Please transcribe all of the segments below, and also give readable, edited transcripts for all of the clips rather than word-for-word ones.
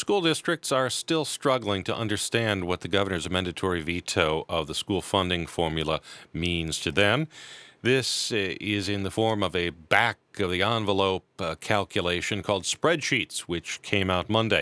School districts are still struggling to understand what the governor's mandatory veto of the school funding formula means to them. This is in the form of a back of the envelope calculation called spreadsheets, which came out Monday.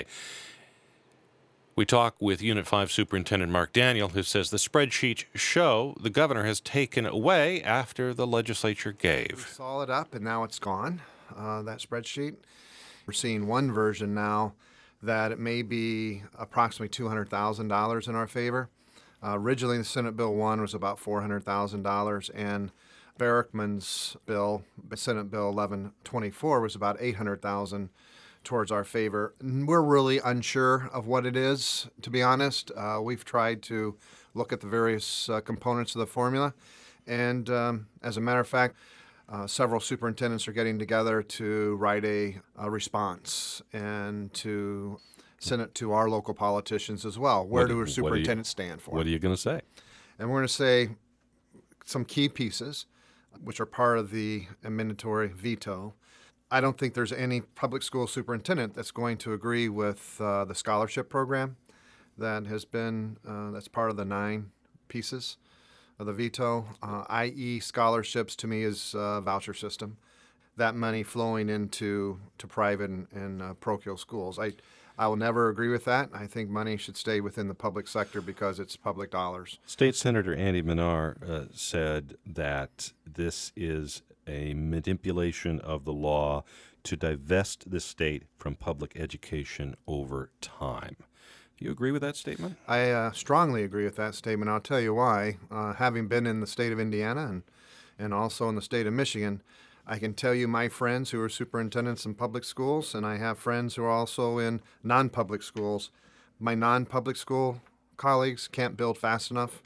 We talk with Unit 5 Superintendent Mark Daniel, who says the spreadsheets show the governor has taken away after the legislature We gave. saw it up and now it's gone, that spreadsheet. We're seeing one version now that it may be approximately $200,000 in our favor. Originally, the Senate Bill 1 was about $400,000, and Barackman's bill, Senate Bill 1124, was about $800,000 towards our favor. We're really unsure of what it is, to be honest. We've tried to look at the various components of the formula, and as a matter of fact, several superintendents are getting together to write a response and to send it to our local politicians as well. Where do our superintendents stand for? What are you going to say? And we're going to say some key pieces, which are part of the mandatory veto. I don't think there's any public school superintendent that's going to agree with the scholarship program that has been, that's part of the 9 pieces of the veto, i.e. scholarships to me is a voucher system. That money flowing into private and parochial schools. I will never agree with that. I think money should stay within the public sector because it's public dollars. State Senator Andy Manar said that this is a manipulation of the law to divest the state from public education over time. Do you agree with that statement? I strongly agree with that statement. I'll tell you why. Having been in the state of Indiana and also in the state of Michigan, I can tell you my friends who are superintendents in public schools, and I have friends who are also in non-public schools. My non-public school colleagues can't build fast enough.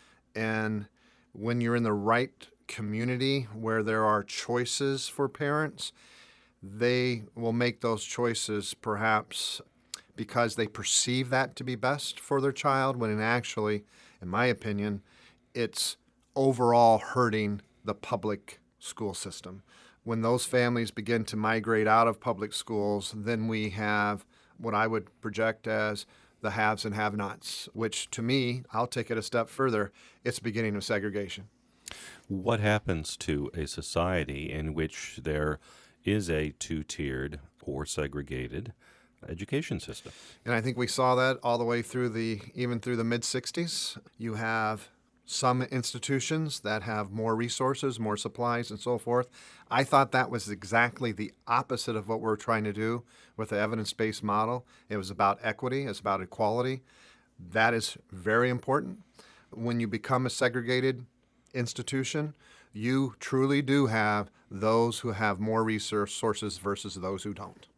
And when you're in the right community where there are choices for parents, they will make those choices perhaps because they perceive that to be best for their child, when actually, in my opinion, it's overall hurting the public school system. When those families begin to migrate out of public schools, then we have what I would project as the haves and have-nots, which to me, I'll take it a step further, it's the beginning of segregation. What happens to a society in which there is a two-tiered or segregated education system? And I think we saw that all the way through even through the mid-'60s. You have some institutions that have more resources, more supplies, and so forth. I thought that was exactly the opposite of what we're trying to do with the evidence-based model. It was about equity, it's about equality. That is very important. When you become a segregated institution, you truly do have those who have more resources versus those who don't.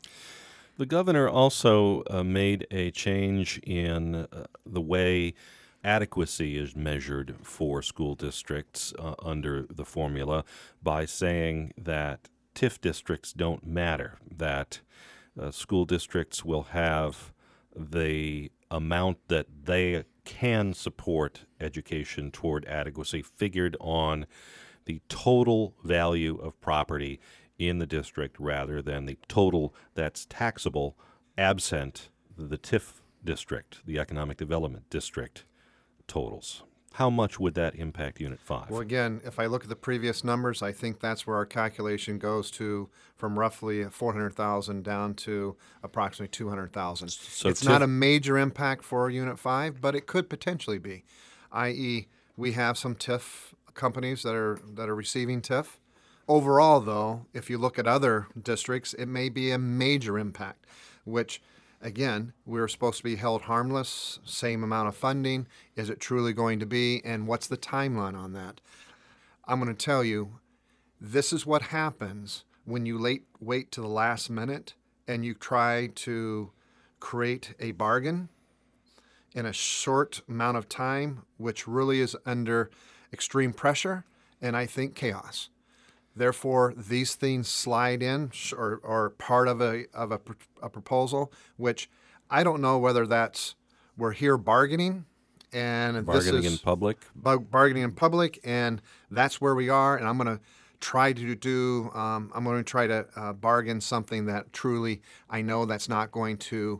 The governor also made a change in the way adequacy is measured for school districts under the formula by saying that TIF districts don't matter, that school districts will have the amount that they can support education toward adequacy figured on the total value of property in the district rather than the total that's taxable absent the TIF district, the Economic Development District totals. How much would that impact Unit 5? Well, again, if I look at the previous numbers, I think that's where our calculation goes to, from roughly 400,000 down to approximately 200,000. So it's not a major impact for Unit 5, but it could potentially be, i.e. we have some TIF companies that are receiving TIF. Overall, though, if you look at other districts, it may be a major impact, which, again, we're supposed to be held harmless, same amount of funding. Is it truly going to be? And what's the timeline on that? I'm going to tell you, this is what happens when you wait to the last minute and you try to create a bargain in a short amount of time, which really is under extreme pressure and I think chaos. Therefore, these things slide in or are part of a proposal, which I don't know whether that's we're here bargaining and bargaining in public. Bargaining in public, and that's where we are. And I'm going to try to bargain something that truly I know that's not going to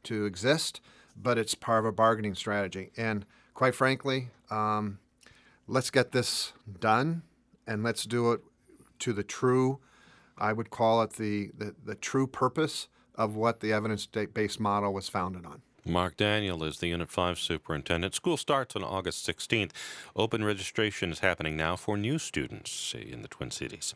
to exist, but it's part of a bargaining strategy. And quite frankly, let's get this done, and let's do it to the true, I would call it the true purpose of what the evidence-based model was founded on. Mark Daniel is the Unit 5 Superintendent. School starts on August 16th. Open registration is happening now for new students in the Twin Cities.